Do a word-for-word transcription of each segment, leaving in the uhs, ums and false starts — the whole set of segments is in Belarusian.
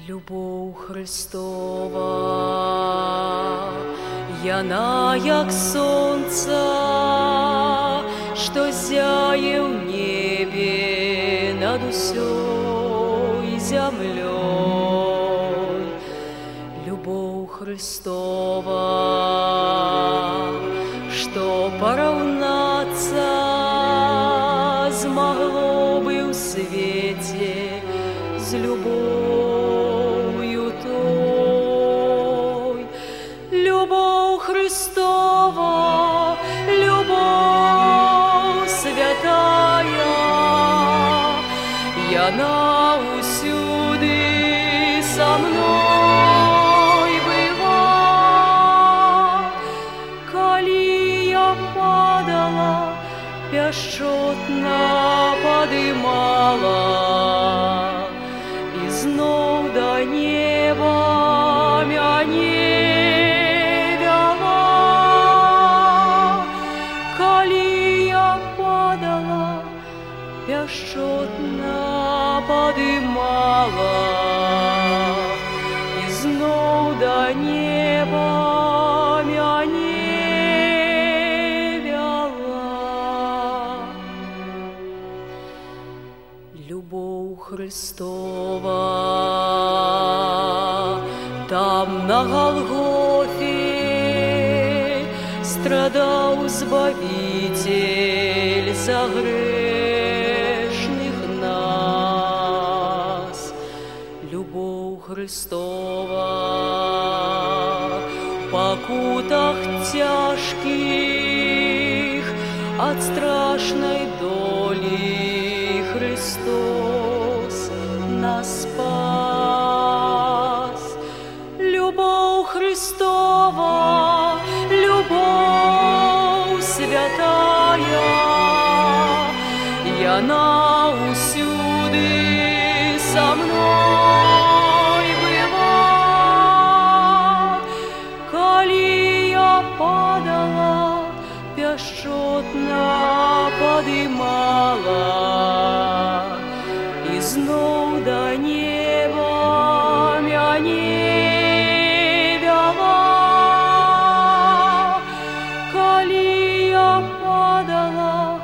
Любов Христова, яна, як сонце, що зяє в небі над усьою землею. Любов Христова, що поравнаться змогло би в світі з любов'ю той. Любов Христова, любов святая, яна усюди со мной быва. Коли я падала, пяшчотна подымала, и знов до неба мяне вяла. Коли я падала, пяшчотна подымала, и знов до неба мяне вяла. Любов Христова, там на Голгофе страдал Збавитель за грешных нас. Любов Христова, в покутах тяжких от страшной доли Христос нас спас. Любов Христова, любов святая, яна усюди со мной быва. Коли я падала, пяшчотна подымала, и знов до неба мяне вяла. Коли я падала,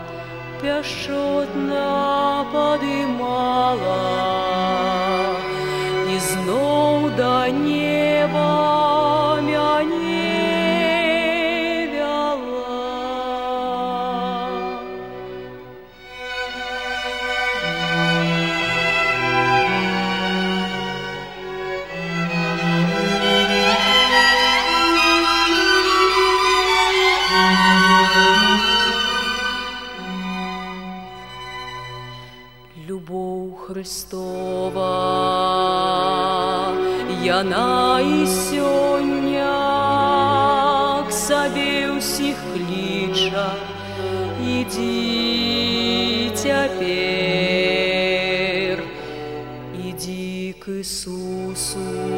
пяшчотна подымала, и знов до неба мяне вяла. Любов Христова, яна і сёння к сабе ўсіх кліча. Иди цяпер, иди к Иисусу,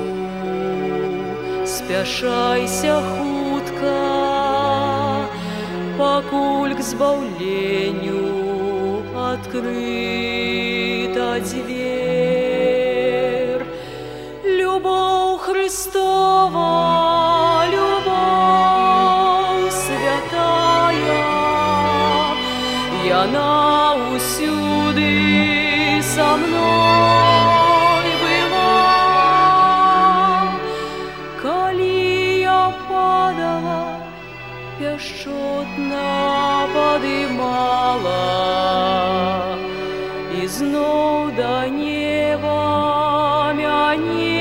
спяшайся хутка, пакуль к збаўленню открыта дверь. Любов Христова, любовь святая, яна усюди со мной быва. Коли я падала, пяшчотна подымала, и знов до неба мяне